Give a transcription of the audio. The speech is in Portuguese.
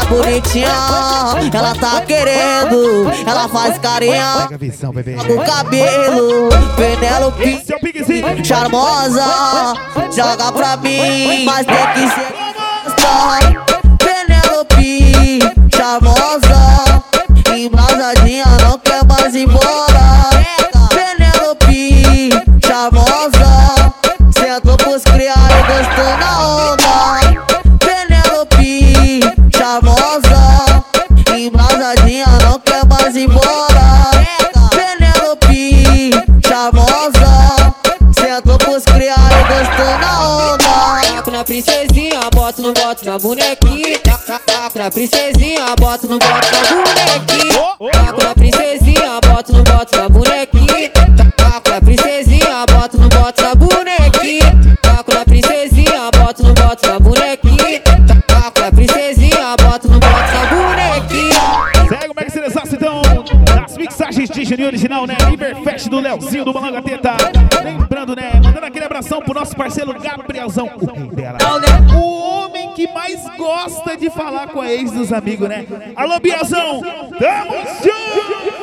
bonitinha, ela tá querendo, ela faz carinha Pega a visão, bebê. o cabelo, Penélope Seu piquezinho. charmosa, joga pra mim, mas tem que ser gostosa. Penélope charmosa, embrasadinha, não quer mais ir embora. Penélope charmosa, sentou pros criados e gostou na onda. Penélope charmosa, embrasadinha, não quer mais ir embora. Penélope charmosa, sentou pros criados e gostou na onda. Taco na princesinha, boto no boto na bonequinha. Taco na princesinha, boto no boto na bonequinha. Taco na princesinha, boto no boto na bonequinha. Taco na princesinha, boto no boto na bonequinha. Taco na princesinha, boto no boto na bonequinha. Taco na princesinha, boto no boto na bonequinha. Segue o Mega Seleção, então, das mixagens de Geni Original, né? Liberfest do Leozinho do Malanga Teta. Lembrando, né? Mandando aquele abração pro nosso parceiro Gabrielzão, o rei dela. O homem que mais gosta de falar com a ex dos amigos, né? Alô, Biazão! Tamo junto!